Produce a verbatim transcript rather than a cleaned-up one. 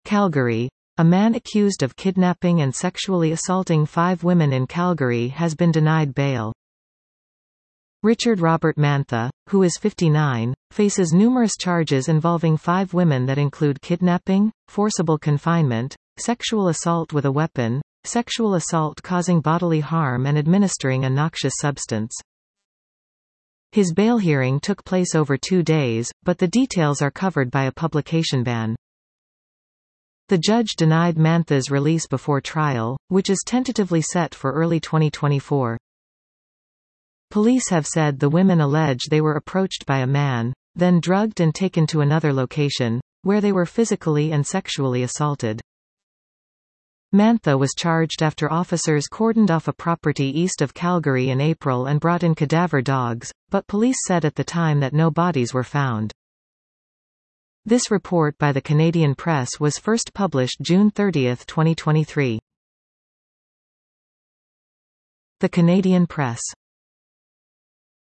Calgary. A man accused of kidnapping and sexually assaulting five women in Calgary has been denied bail. Richard Robert Mantha, who is fifty-nine, faces numerous charges involving five women that include kidnapping, forcible confinement, sexual assault with a weapon, sexual assault causing bodily harm and administering a noxious substance. His bail hearing took place over two days, but the details are covered by a publication ban. The judge denied Mantha's release before trial, which is tentatively set for early twenty twenty-four. Police have said the women allege they were approached by a man, then drugged and taken to another location, where they were physically and sexually assaulted. Mantha was charged after officers cordoned off a property east of Calgary in April and brought in cadaver dogs, but police said at the time that no bodies were found. This report by the Canadian Press was first published June thirtieth, twenty twenty-three. The Canadian Press.